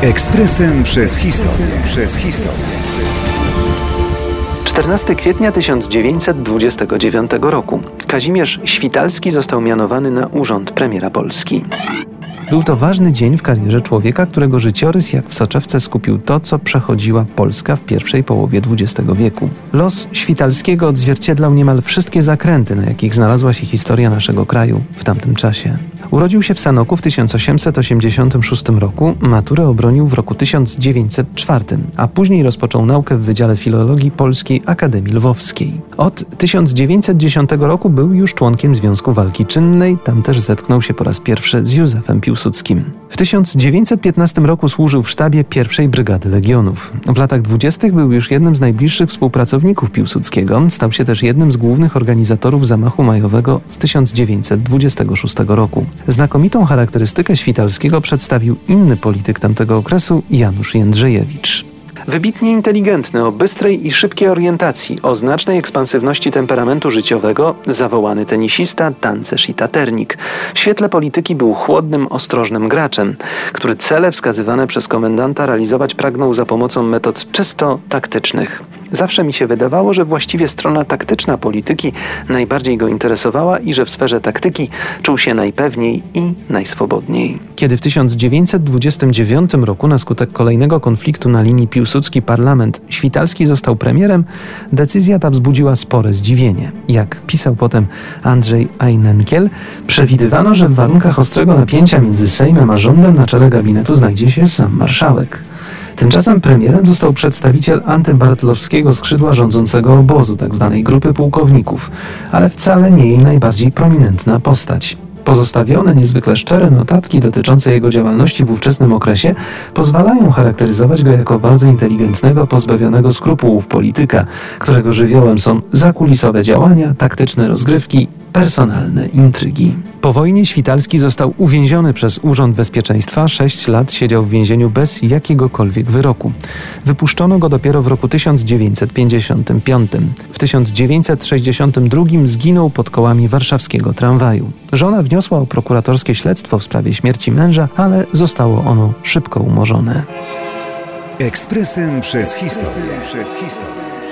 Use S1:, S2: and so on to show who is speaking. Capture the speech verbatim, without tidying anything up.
S1: Ekspresem przez historię. Przez historię.
S2: czternastego kwietnia tysiąc dziewięćset dwudziestego dziewiątego roku Kazimierz Świtalski został mianowany na urząd premiera Polski. Był to ważny dzień w karierze człowieka, którego życiorys jak w soczewce skupił to, co przechodziła Polska w pierwszej połowie dwudziestego wieku. Los Świtalskiego odzwierciedlał niemal wszystkie zakręty, na jakich znalazła się historia naszego kraju w tamtym czasie. Urodził się w Sanoku w tysiąc osiemset osiemdziesiątym szóstym roku, maturę obronił w roku tysiąc dziewięćset czwartym, a później rozpoczął naukę w Wydziale Filologii Polskiej Akademii Lwowskiej. Od tysiąc dziewięćset dziesiątego roku był już członkiem Związku Walki Czynnej, tam też zetknął się po raz pierwszy z Józefem Piłsudskim. W tysiąc dziewięćset piętnastym roku służył w sztabie pierwszej Brygady Legionów. W latach dwudziestych był już jednym z najbliższych współpracowników Piłsudskiego, stał się też jednym z głównych organizatorów zamachu majowego z tysiąc dziewięćset dwudziestego szóstego roku. Znakomitą charakterystykę Świtalskiego przedstawił inny polityk tamtego okresu, Janusz Jędrzejewicz. Wybitnie inteligentny, o bystrej i szybkiej orientacji, o znacznej ekspansywności temperamentu życiowego, zawołany tenisista, tancerz i taternik. W świetle polityki był chłodnym, ostrożnym graczem, który cele wskazywane przez komendanta realizować pragnął za pomocą metod czysto taktycznych. Zawsze mi się wydawało, że właściwie strona taktyczna polityki najbardziej go interesowała i że w sferze taktyki czuł się najpewniej i najswobodniej. Kiedy w tysiąc dziewięćset dwudziestym dziewiątym roku na skutek kolejnego konfliktu na linii Piłsudski-Parlament Świtalski został premierem, decyzja ta wzbudziła spore zdziwienie. Jak pisał potem Andrzej Ajnenkiel, przewidywano, że w warunkach ostrego napięcia między Sejmem a rządem na czele gabinetu znajdzie się sam marszałek. Tymczasem premierem został przedstawiciel antybartlowskiego skrzydła rządzącego obozu, tzw. grupy pułkowników, ale wcale nie jej najbardziej prominentna postać. Pozostawione niezwykle szczere notatki dotyczące jego działalności w ówczesnym okresie pozwalają charakteryzować go jako bardzo inteligentnego, pozbawionego skrupułów polityka, którego żywiołem są zakulisowe działania, taktyczne rozgrywki, personalne intrygi. Po wojnie Świtalski został uwięziony przez Urząd Bezpieczeństwa, sześć lat siedział w więzieniu bez jakiegokolwiek wyroku. Wypuszczono go dopiero w roku tysiąc dziewięćset pięćdziesiątym piątym. W tysiąc dziewięćset sześćdziesiątym drugim zginął pod kołami warszawskiego tramwaju. Żona wniosła o prokuratorskie śledztwo w sprawie śmierci męża, ale zostało ono szybko umorzone.
S1: Ekspresem przez historię. Przez historię.